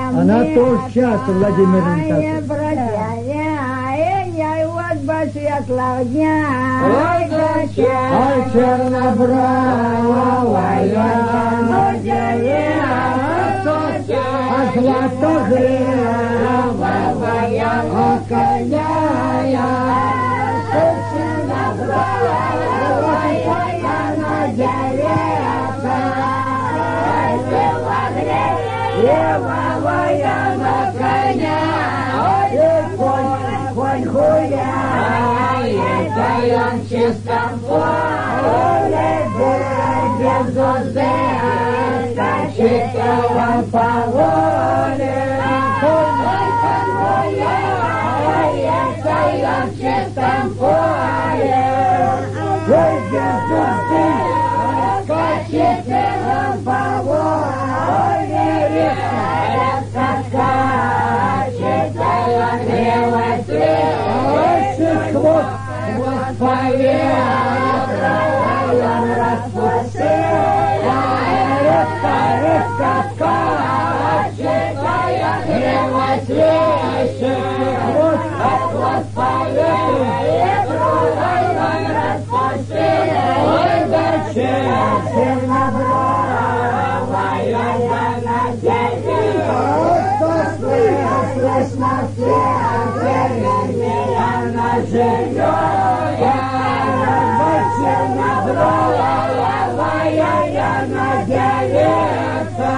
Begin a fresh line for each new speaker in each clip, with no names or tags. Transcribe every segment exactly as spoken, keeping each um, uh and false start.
Она тоже часто, Владимир Антонович.
Я вот посветлого дня.
Ой, чернобровая, а златогривая, оконяя, чернобровая на деревце, левая на коня, и конь, конь гуляет, и он в чистом поле, без узы, скачет он по воле. Конь, конь гуляет, и он в чистом поле, без узы, скачет он по воле. Скачет, и он грелась лет, хвост, хвост поветра, и он распустил, рыбка, рыбка скачет, и он грелась лет, хвост, хвост поветра, и он распустил, ой, да чернобровая, я на дереве. Слышно все, деревья на живет, чернобровая, я на деревце,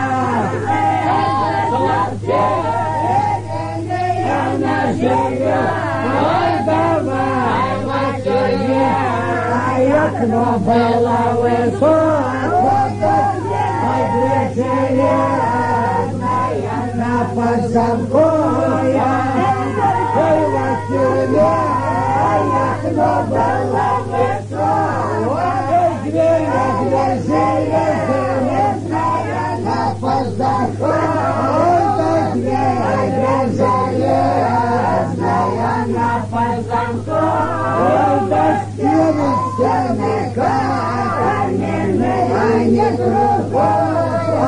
деревья на живет, ой, давай, матери, окно было высоко, ой, две под замком, ой, Василия, окно было высоко, дверь, дверь железная, под замком, дверь, дверь железная, под замком, до стены, стены каменные, а не кругом,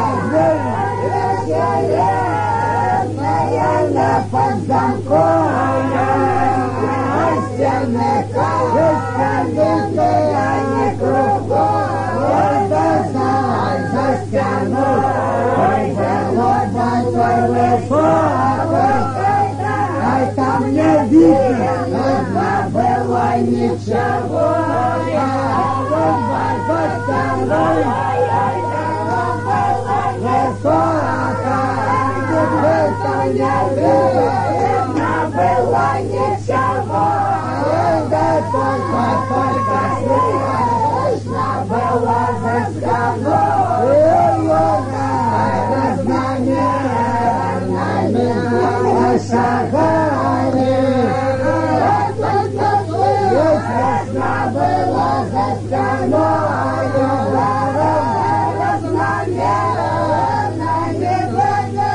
железная под замком, а стены каменные, а не кругом, да за, за стеной, было большой высокой, ай, там не видно было ничего, а вот за стеной не видно было ничего, да только, только слышно было за стеной, разномерными шагами, только слышно было за стеной, разномерными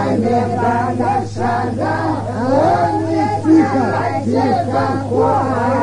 шагами, ой, не тихо, тихо,